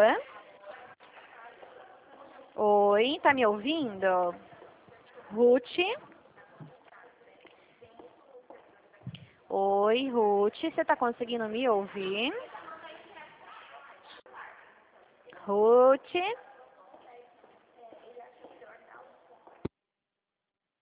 Oi, tá me ouvindo? Ruth? Oi, Ruth, você tá conseguindo me ouvir? Ruth?